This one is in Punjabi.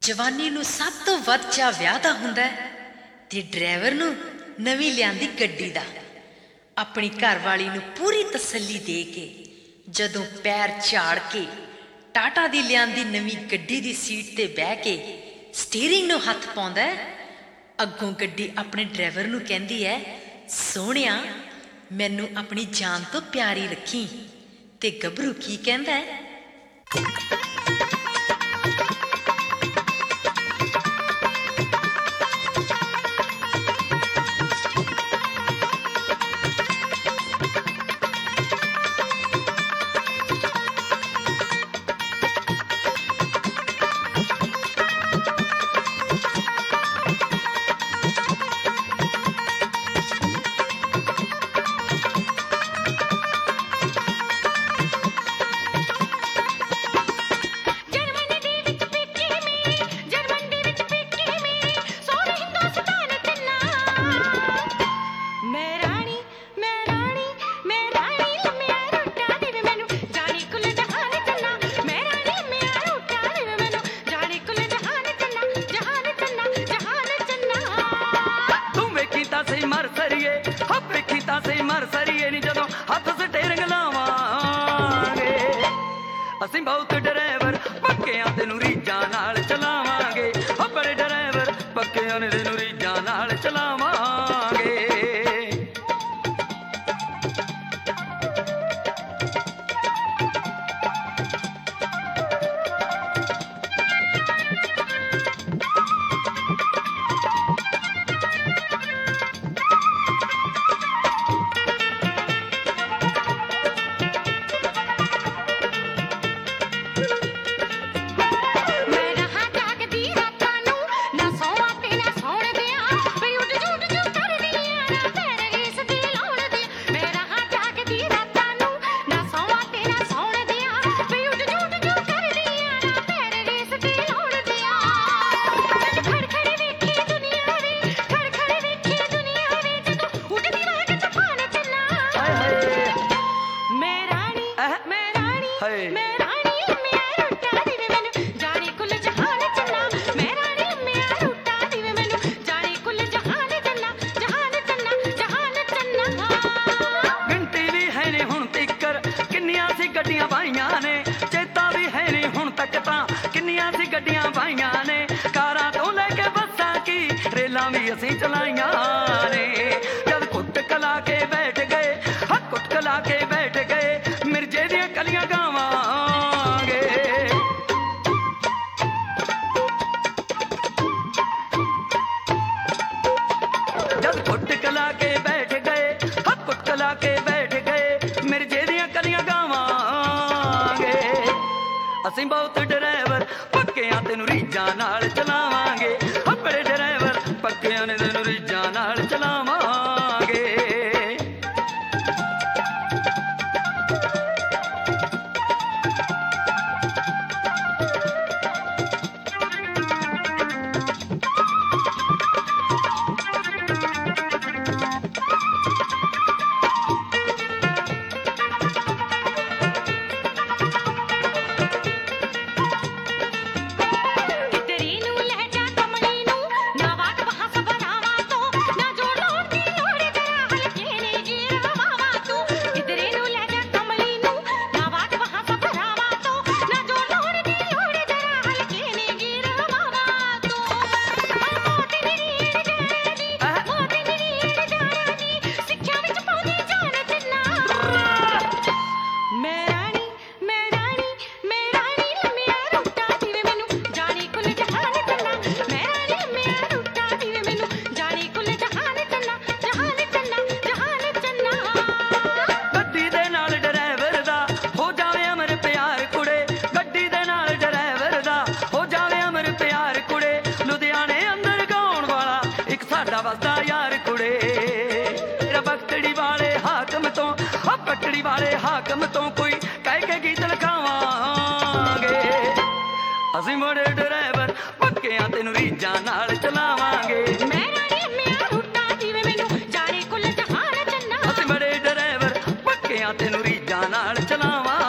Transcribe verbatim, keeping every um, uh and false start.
ਜਵਾਨੀ ਨੂੰ ਸਭ ਤੋਂ ਵੱਧ ਚਾਅ ਵਿਆਹ ਦਾ ਹੁੰਦਾ ਤੇ ਡਰਾਈਵਰ ਨੂੰ ਨਵੀਂ ਲਿਆਂਦੀ ਗੱਡੀ ਦਾ। ਆਪਣੀ ਘਰਵਾਲੀ ਨੂੰ ਪੂਰੀ ਤਸੱਲੀ ਦੇ ਕੇ ਜਦੋਂ ਪੈਰ ਝਾੜ ਕੇ ਟਾਟਾ ਦੀ ਲਿਆਂਦੀ ਨਵੀਂ ਗੱਡੀ ਦੀ ਸੀਟ ਤੇ ਬਹਿ ਕੇ ਸਟੀਅਰਿੰਗ ਨੂੰ ਹੱਥ ਪਾਉਂਦਾ, ਅੱਗੋਂ ਗੱਡੀ ਆਪਣੇ ਡਰਾਈਵਰ ਨੂੰ ਕਹਿੰਦੀ ਹੈ, ਸੋਹਣਿਆ ਮੈਨੂੰ ਆਪਣੀ ਜਾਨ ਤੋਂ ਪਿਆਰੀ ਰੱਖੀ। ਤੇ ਗੱਭਰੂ ਕੀ ਕਹਿੰਦਾ ਹੈ? ਅਸੀਂ ਬਹੁਤ ਡਰਾਈਵਰ ਪੱਕਿਆਂ ਤੈਨੂੰ ਰੀਝਾਂ ਨਾਲ ਚਲਾਵਾਂਗੇ, ਬੜੇ ਡਰਾਈਵਰ ਪੱਕਿਆਂ ਨੇ ਤੈਨੂੰ ਰੀਝਾਂ ਨਾਲ ਚਲਾਵਾਂਗੇ। ਗੱਡੀਆਂ ਪਾਈਆਂ ਨੇ ਚੇਤਾ ਵੀ ਹੈ ਨੀ ਹੁਣ ਤੱਕ ਤਾਂ ਕਿੰਨੀਆਂ ਸੀ ਗੱਡੀਆਂ ਪਾਈਆਂ ਨੇ, ਕਾਰਾਂ ਤੋਂ ਲੈ ਕੇ ਬੱਸਾਂ ਕੀ ਰੇਲਾਂ ਵੀ ਅਸੀਂ ਚਲਾਈਆਂ ਨੇ। ਜਦ ਕੁੱਟ ਕਲਾ ਕੇ ਬੈਠ ਗਏ, ਹਾਂ ਕੁੱਟ ਕਲਾ ਕੇ ਬੈਠ ਗਏ, ਮਿਰਜੇ ਦੀਆਂ ਕਲੀਆਂ ਗਾਵਾਂਗੇ। ਜਦ ਕੁੱਟ ਕਲਾ ਕੇ ਬੈਠ ਗਏ, ਹਾਂ ਕੁੱਟ ਕਲਾ ਕੇ ਬੈਠ ਗਏ, ਮਿਰਜੇ ਦੀਆਂ ਕਲੀਆਂ ਗਾਵਾਂ। ਅਸੀਂ ਬਹੁਤ ਡਰਾਈਵਰ ਪੱਕਿਆਂ ਤੈਨੂੰ ਰੀਝਾਂ ਨਾਲ ਚਲਾਵਾਂਗੇ, ਬੜੇ ਡਰਾਈਵਰ ਪੱਕਿਆਂ ਨੇ ਤੈਨੂੰ ਰੀਝਾਂ ਨਾਲ ਚਲਾਵਾਂਗੇ। ਵਸਦਾ ਯਾਰ ਕੁੜੇ ਤੇਰਾ ਬਖਤੜੀ ਵਾਲੇ ਹਾਕਮ ਤੋਂ, ਹਾਂ ਪਟੜੀ ਵਾਲੇ ਹਾਕਮ ਤੋਂ ਕੋਈ ਕਹਿ ਕੇ ਗੀਤ ਲਿਖਾਵਾਂਗੇ। ਅਸੀਂ ਬੜੇ ਡਰਾਈਵਰ ਪੱਕਿਆਂ ਤੈਨੂੰ ਰੀਝਾਂ ਨਾਲ ਚਲਾਵਾਂਗੇ। ਅਸੀਂ ਬੜੇ ਡਰਾਈਵਰ ਪੱਕਿਆਂ ਤੈਨੂੰ ਰੀਝਾਂ ਨਾਲ ਚਲਾਵਾਂਗੇ।